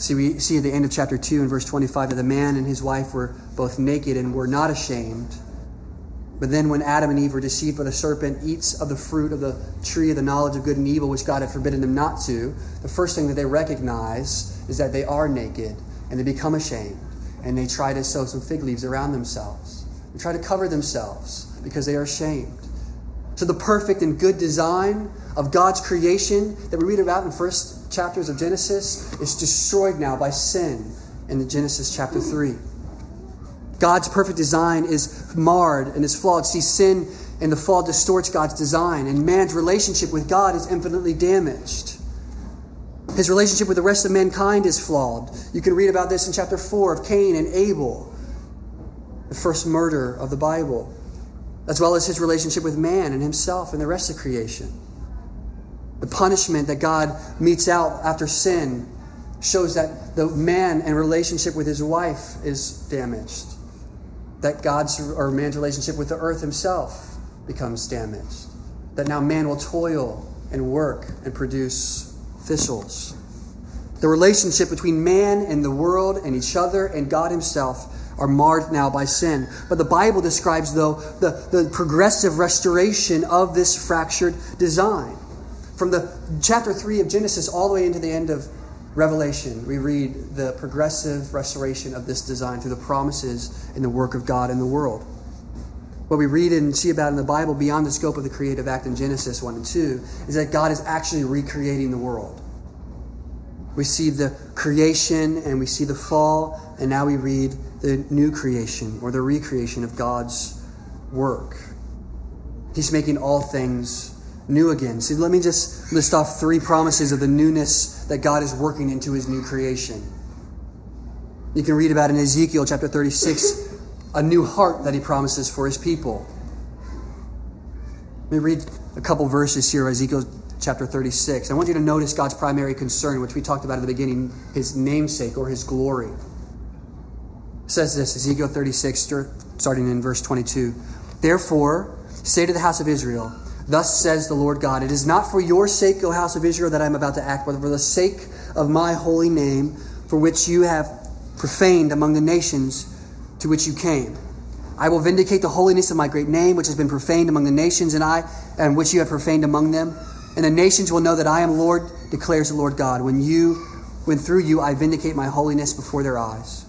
See, we see at the end of chapter 2 in verse 25 that the man and his wife were both naked and were not ashamed. But then when Adam and Eve were deceived by the serpent, eats of the fruit of the tree of the knowledge of good and evil, which God had forbidden them not to, the first thing that they recognize is that they are naked, and they become ashamed, and they try to sew some fig leaves around themselves. They try to cover themselves because they are ashamed. So the perfect and good design of God's creation that we read about in the first chapters of Genesis is destroyed now by sin in Genesis chapter 3. God's perfect design is marred and is flawed. See, sin and the fall distorts God's design, and man's relationship with God is infinitely damaged. His relationship with the rest of mankind is flawed. You can read about this in chapter 4 of Cain and Abel, the first murder of the Bible, as well as his relationship with man and himself and the rest of creation. The punishment that God metes out after sin shows that the man and relationship with his wife is damaged. That man's relationship with the earth himself becomes damaged. That now man will toil and work and produce thistles. The relationship between man and the world and each other and God himself are marred now by sin. But the Bible describes, though, the progressive restoration of this fractured design. From the chapter 3 of Genesis all the way into the end of Revelation, we read the progressive restoration of this design through the promises and the work of God in the world. What we read and see about in the Bible beyond the scope of the creative act in Genesis 1 and 2 is that God is actually recreating the world. We see the creation and we see the fall, and now we read the new creation or the recreation of God's work. He's making all things new again. See, let me just list off 3 promises of the newness that God is working into his new creation. You can read about in Ezekiel chapter 36, a new heart that he promises for his people. Let me read a couple verses here, Ezekiel chapter 36. I want you to notice God's primary concern, which we talked about at the beginning, his namesake or his glory. It says this, Ezekiel 36, starting in verse 22. Therefore, say to the house of Israel, thus says the Lord God, it is not for your sake, O house of Israel, that I am about to act, but for the sake of my holy name, for which you have profaned among the nations to which you came. I will vindicate the holiness of my great name, which has been profaned among the nations, and which you have profaned among them. And the nations will know that I am Lord, declares the Lord God, when through you I vindicate my holiness before their eyes.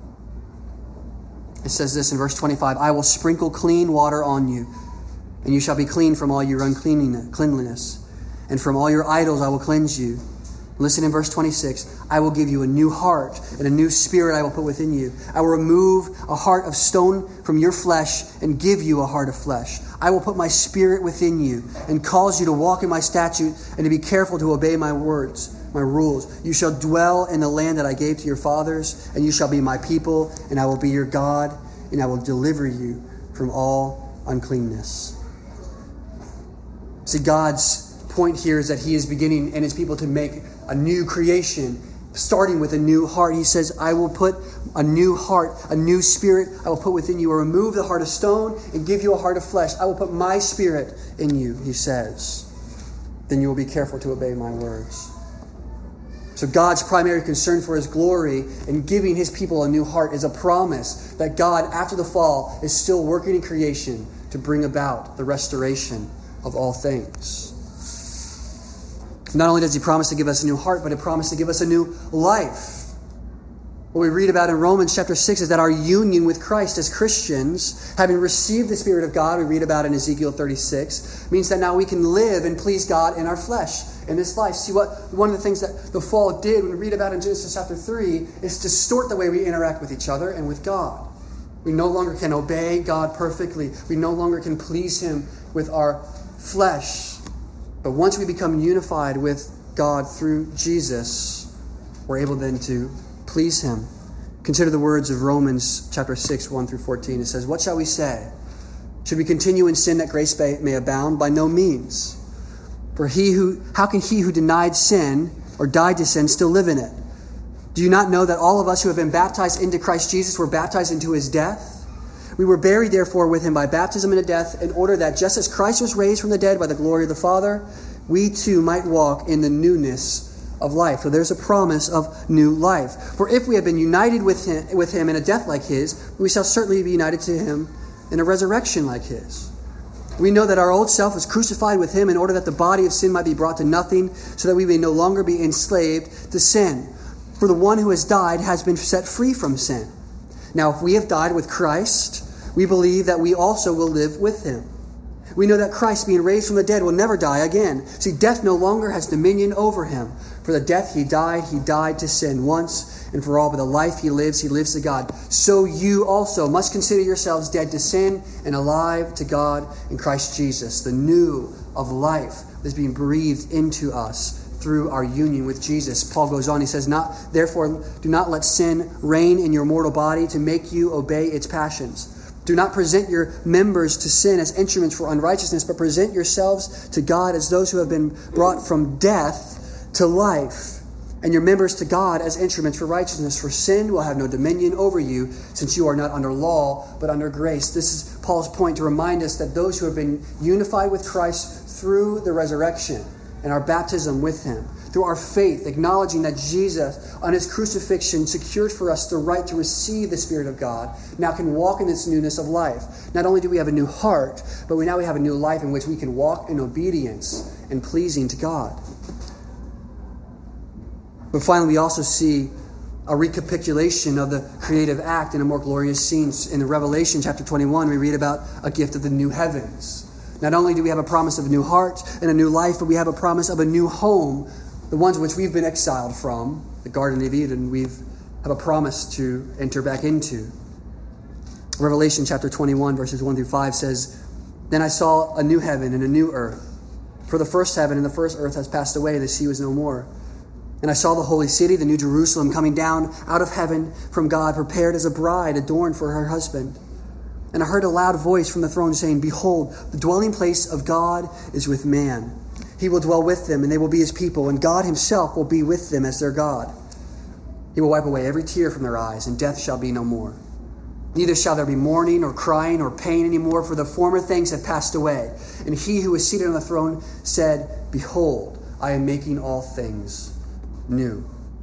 It says this in verse 25, I will sprinkle clean water on you, and you shall be clean from all your uncleanliness. And from all your idols I will cleanse you. Listen in verse 26. I will give you a new heart, and a new spirit I will put within you. I will remove a heart of stone from your flesh and give you a heart of flesh. I will put my spirit within you and cause you to walk in my statutes and to be careful to obey my words, my rules. You shall dwell in the land that I gave to your fathers, and you shall be my people, and I will be your God, and I will deliver you from all uncleanness. See, God's point here is that he is beginning and his people to make a new creation, starting with a new heart. He says, I will put a new heart, a new spirit I will put within you, or remove the heart of stone and give you a heart of flesh. I will put my spirit in you, he says. Then you will be careful to obey my words. So God's primary concern for his glory in giving his people a new heart is a promise that God, after the fall, is still working in creation to bring about the restoration of all things. Not only does he promise to give us a new heart, but he promised to give us a new life. What we read about in Romans chapter 6 is that our union with Christ as Christians, having received the Spirit of God, we read about in Ezekiel 36, means that now we can live and please God in our flesh, in this life. See, one of the things that the fall did, when we read about in Genesis chapter 3, is distort the way we interact with each other and with God. We no longer can obey God perfectly. We no longer can please him with our flesh. But once we become unified with God through Jesus, we're able then to please him. Consider the words of Romans chapter 6, 1 through 14. It says, what shall we say? Should we continue in sin that grace may abound? By no means. For how can he who denied sin or died to sin still live in it? Do you not know that all of us who have been baptized into Christ Jesus were baptized into his death? We were buried, therefore, with him by baptism into death, in order that just as Christ was raised from the dead by the glory of the Father, we too might walk in the newness of life. So there's a promise of new life. For if we have been united with him in a death like his, we shall certainly be united to him in a resurrection like his. We know that our old self was crucified with him in order that the body of sin might be brought to nothing, so that we may no longer be enslaved to sin. For the one who has died has been set free from sin. Now, if we have died with Christ, we believe that we also will live with him. We know that Christ, being raised from the dead, will never die again. See, death no longer has dominion over him. For the death he died to sin once and for all. But the life he lives to God. So you also must consider yourselves dead to sin and alive to God in Christ Jesus. The new of life is being breathed into us through our union with Jesus. Paul goes on, he says, Therefore, do not let sin reign in your mortal body to make you obey its passions. Do not present your members to sin as instruments for unrighteousness, but present yourselves to God as those who have been brought from death to life, and your members to God as instruments for righteousness. For sin will have no dominion over you, since you are not under law, but under grace. This is Paul's point to remind us that those who have been unified with Christ through the resurrection and our baptism with him, through our faith, acknowledging that Jesus on his crucifixion secured for us the right to receive the Spirit of God, now can walk in this newness of life. Not only do we have a new heart, but we have a new life in which we can walk in obedience and pleasing to God. But finally, we also see a recapitulation of the creative act in a more glorious scene. In the Revelation chapter 21, we read about a gift of the new heavens. Not only do we have a promise of a new heart and a new life, but we have a promise of a new home, the ones which we've been exiled from, the Garden of Eden, we have a promise to enter back into. Revelation chapter 21, verses 1 through 5 says, Then I saw a new heaven and a new earth. For the first heaven and the first earth has passed away, the sea was no more. And I saw the holy city, the new Jerusalem, coming down out of heaven from God, prepared as a bride adorned for her husband. And I heard a loud voice from the throne saying, Behold, the dwelling place of God is with man. He will dwell with them, and they will be his people, and God himself will be with them as their God. He will wipe away every tear from their eyes, and death shall be no more. Neither shall there be mourning or crying or pain anymore, for the former things have passed away. And he who was seated on the throne said, Behold, I am making all things new.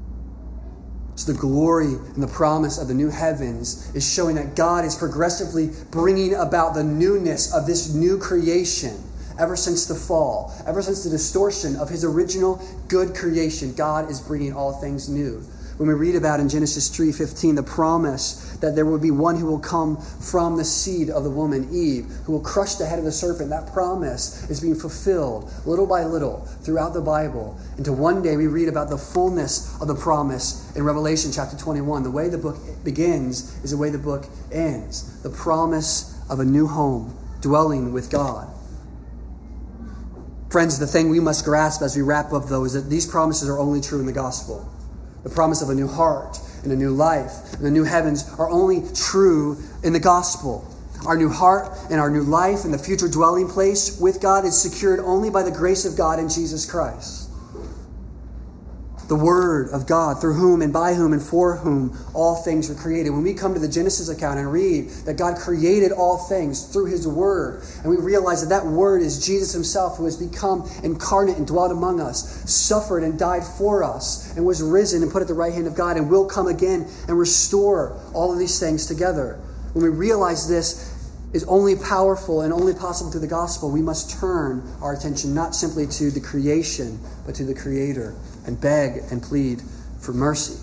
So the glory and the promise of the new heavens is showing that God is progressively bringing about the newness of this new creation. Ever since the fall, ever since the distortion of his original good creation, God is bringing all things new. When we read about in Genesis 3:15, the promise that there will be one who will come from the seed of the woman, Eve, who will crush the head of the serpent, that promise is being fulfilled little by little throughout the Bible. Until one day we read about the fullness of the promise in Revelation chapter 21. The way the book begins is the way the book ends. The promise of a new home, dwelling with God. Friends, the thing we must grasp as we wrap up, though, is that these promises are only true in the gospel. The promise of a new heart and a new life and the new heavens are only true in the gospel. Our new heart and our new life and the future dwelling place with God is secured only by the grace of God in Jesus Christ. The Word of God, through whom and by whom and for whom all things were created. When we come to the Genesis account and read that God created all things through his Word, and we realize that that Word is Jesus himself, who has become incarnate and dwelt among us, suffered and died for us, and was risen and put at the right hand of God, and will come again and restore all of these things together. When we realize this is only powerful and only possible through the gospel, we must turn our attention not simply to the creation, but to the Creator, and beg and plead for mercy.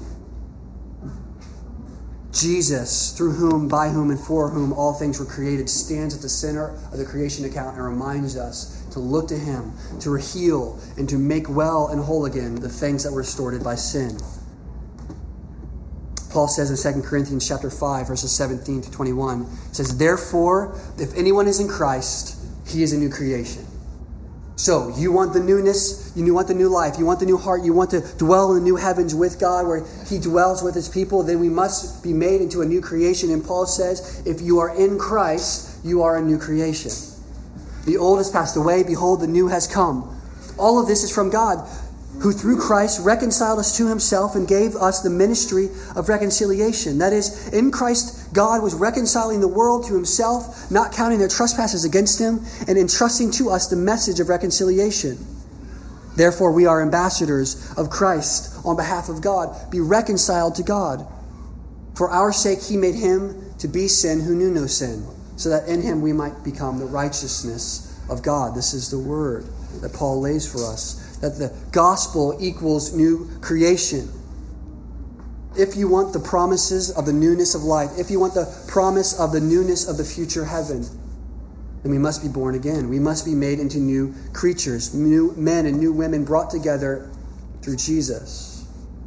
Jesus, through whom, by whom, and for whom all things were created, stands at the center of the creation account and reminds us to look to him, to heal, and to make well and whole again the things that were distorted by sin. Paul says in 2 Corinthians chapter 5, verses 17 to 21, it says, Therefore, if anyone is in Christ, he is a new creation. So, you want the newness, you want the new life, you want the new heart, you want to dwell in the new heavens with God where he dwells with his people, then we must be made into a new creation. And Paul says, if you are in Christ, you are a new creation. The old has passed away, behold, the new has come. All of this is from God, who through Christ reconciled us to himself and gave us the ministry of reconciliation. That is, in Christ, God was reconciling the world to himself, not counting their trespasses against him, and entrusting to us the message of reconciliation. Therefore, we are ambassadors of Christ on behalf of God. Be reconciled to God. For our sake, he made him to be sin who knew no sin, so that in him we might become the righteousness of God. This is the word that Paul lays for us, that the gospel equals new creation. If you want the promises of the newness of life, if you want the promise of the newness of the future heaven, then we must be born again. We must be made into new creatures, new men and new women brought together through Jesus.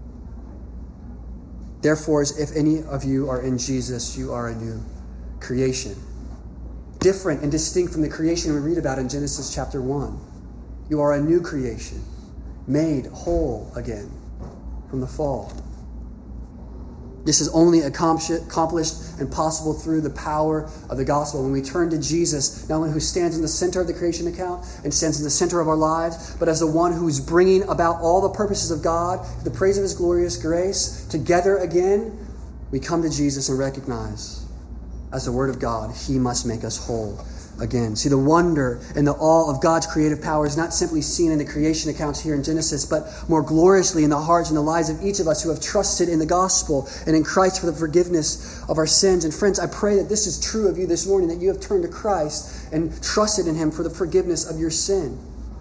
Therefore, if any of you are in Jesus, you are a new creation. Different and distinct from the creation we read about in Genesis chapter 1. You are a new creation, made whole again from the fall. This is only accomplished and possible through the power of the gospel. When we turn to Jesus, not only who stands in the center of the creation account and stands in the center of our lives, but as the one who's bringing about all the purposes of God, the praise of his glorious grace, together again, we come to Jesus and recognize, as the word of God, he must make us whole again. See, the wonder and the awe of God's creative power is not simply seen in the creation accounts here in Genesis, but more gloriously in the hearts and the lives of each of us who have trusted in the gospel and in Christ for the forgiveness of our sins. And friends, I pray that this is true of you this morning, that you have turned to Christ and trusted in him for the forgiveness of your sin.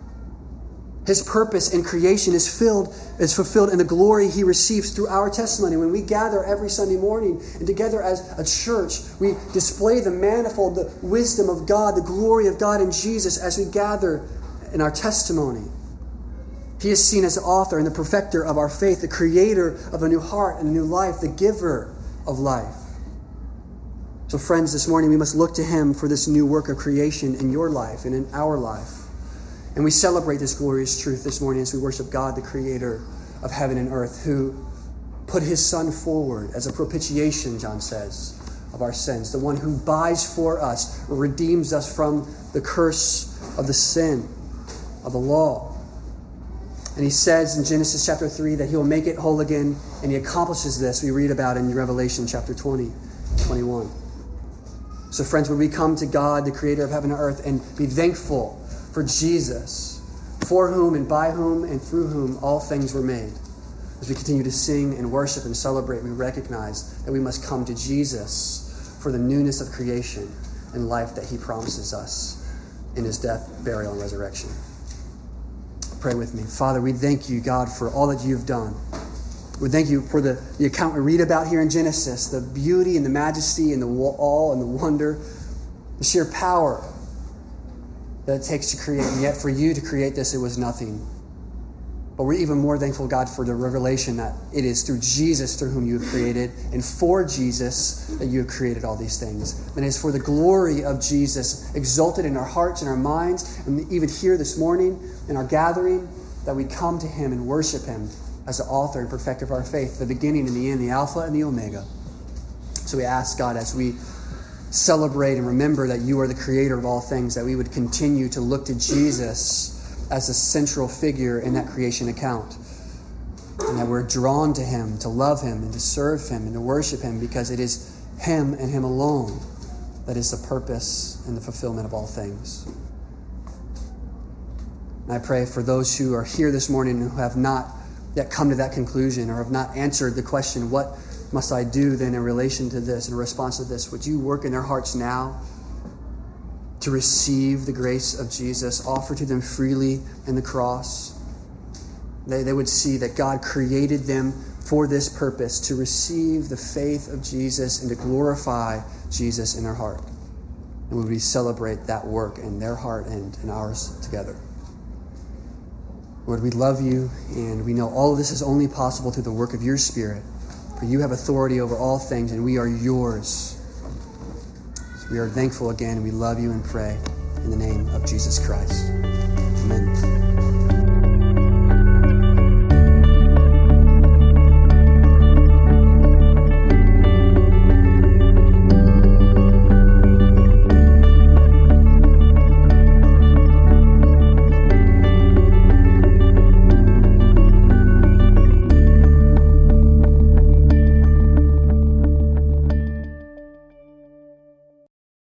His purpose in creation is fulfilled in the glory he receives through our testimony. When we gather every Sunday morning and together as a church, we display the manifold, the wisdom of God, the glory of God in Jesus as we gather in our testimony. He is seen as the author and the perfecter of our faith, the creator of a new heart and a new life, the giver of life. So friends, this morning we must look to him for this new work of creation in your life and in our life. And we celebrate this glorious truth this morning as we worship God, the creator of heaven and earth, who put his son forward as a propitiation, John says, of our sins. The one who buys for us, or redeems us from the curse of the sin, of the law. And he says in Genesis chapter 3 that he will make it whole again. And he accomplishes this, we read about in Revelation chapter 20, 21. So friends, when we come to God, the creator of heaven and earth, and be thankful for Jesus, for whom and by whom and through whom all things were made. As we continue to sing and worship and celebrate, we recognize that we must come to Jesus for the newness of creation and life that he promises us in his death, burial, and resurrection. Pray with me. Father, we thank you, God, for all that you've done. We thank you for the account we read about here in Genesis, the beauty and the majesty and the awe and the wonder, the sheer power that it takes to create. And yet for you to create this, it was nothing. But we're even more thankful, God, for the revelation that it is through Jesus through whom you have created, and for Jesus that you have created all these things. And it is for the glory of Jesus exalted in our hearts and our minds, and even here this morning in our gathering, that we come to him and worship him as the author and perfecter of our faith, the beginning and the end, the Alpha and the Omega. So we ask, God, as we celebrate and remember that you are the creator of all things, that we would continue to look to Jesus as the central figure in that creation account, and that we're drawn to him, to love him and to serve him and to worship him, because it is him and him alone that is the purpose and the fulfillment of all things. And I pray for those who are here this morning who have not yet come to that conclusion, or have not answered the question, what must I do then in relation to this, in response to this? Would you work in their hearts now to receive the grace of Jesus offered to them freely in the cross? They would see that God created them for this purpose, to receive the faith of Jesus and to glorify Jesus in their heart. And would we celebrate that work in their heart and in ours together? Lord, we love you, and we know all of this is only possible through the work of your Spirit. For you have authority over all things, and we are yours. So we are thankful again, and we love you and pray in the name of Jesus Christ. Amen.